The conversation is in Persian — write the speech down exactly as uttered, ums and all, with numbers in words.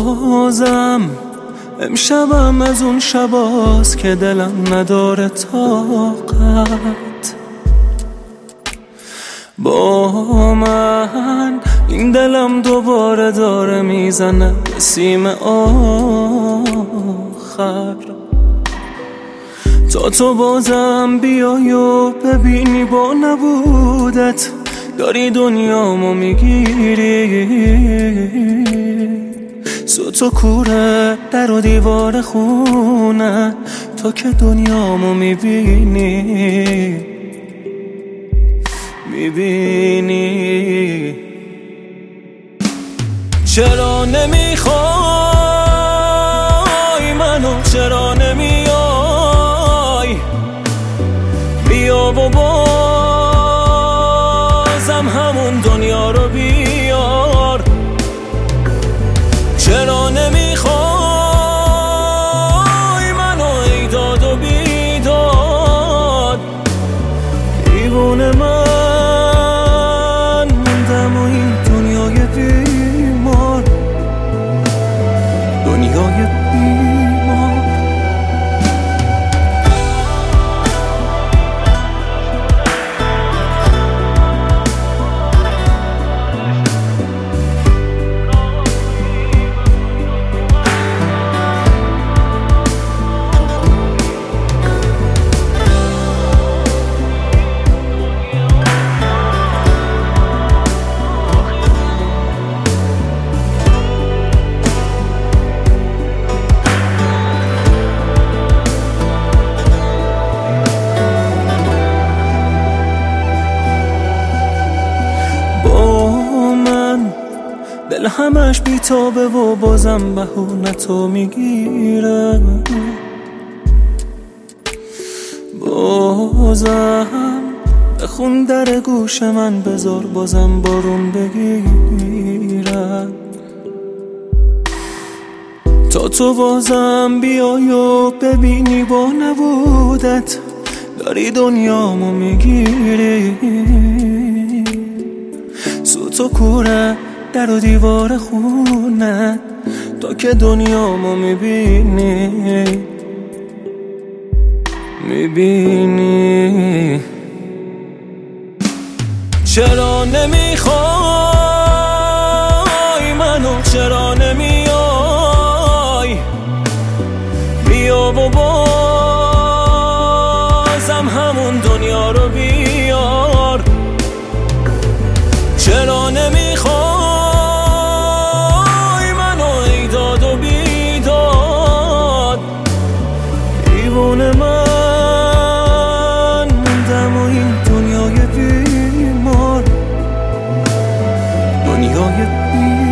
بازم امشبم از اون شباست که دلم نداره طاقت با من. این دلم دوباره داره میزنه به سیم آخر. تا تو بازم بیای و ببینی با نبودت داری دنیامو میگیری. سوت و کوره در و دیوار خونه تو که دنیامو میبینی میبینی. چرا نمیخوای منو، چرا نمیای بیا و بازم همون دنیا رو بیار. چرا نمیخوای منو ای داد و بیداد دیوونه من موندم و این دنیای بیمار، دنیای بیمار. دل همش بیتابه و بازم بهونتو میگیره. بازم بخون در گوش من بذار بازم بارون بگیره. تا تو بازم بیای و ببینی با نبودت داری دنیامو میگیری. سوت و کوره در و دیوار خونه تو که دنیامو میبینی میبینی. چرا نمیخوای منو، چرا نمیای بیا و بازم همون دنیا رو بیار. چرا نمیخوای دیوونه من موندم و این دنیای بیمار، دنیای بیمار.